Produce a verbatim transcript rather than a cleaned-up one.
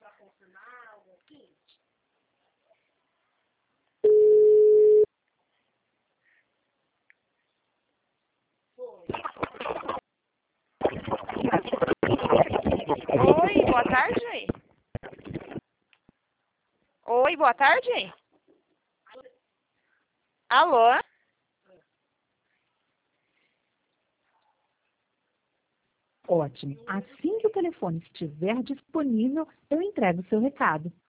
Oi, boa tarde. Oi, boa tarde. Alô? Ótimo. Assim que o telefone estiver disponível, eu entrego o seu recado.